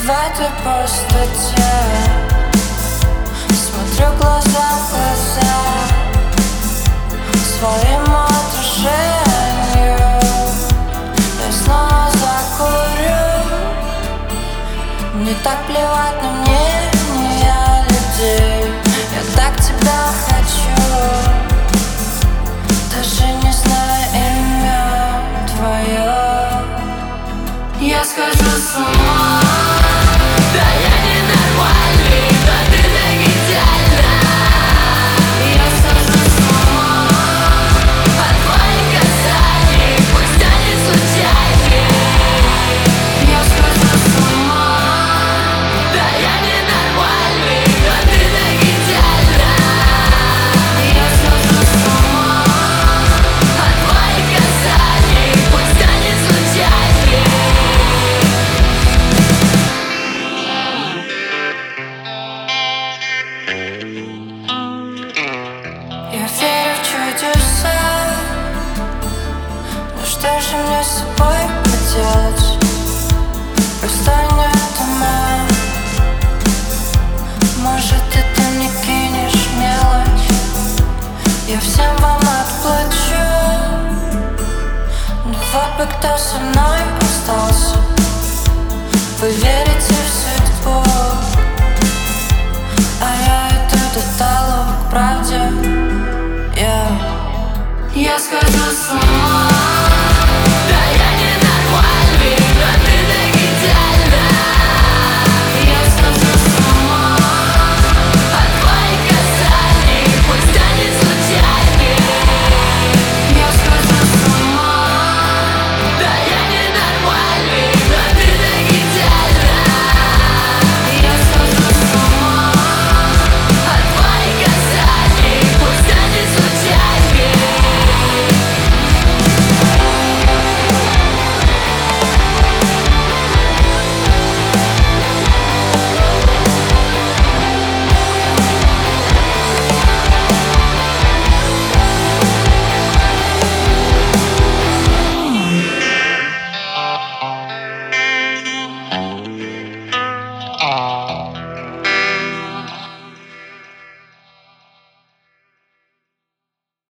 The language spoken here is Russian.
в этой пустоте. Смотрю глаза в глаза своему отражению. Я снова закурю. Не так плевать на мнение людей. Я так тебя хочу, даже не знаю имя твое. Я схожу с ума. Да я ненормальный, да ты так идеальна. Я схожу с ума От твоих касаний, пусть они случайны. Я схожу с ума. Да я ненормальный, да ты так идеальна. Я схожу с ума. От твоих касаний, пусть они случайны. Я верю в чудеса. Но что же мне с собой поделать? Просто нет ума. Может, ты мне кинешь мелочь, я всем вам отплачу. Но вот бы кто со мной остался. Вы верите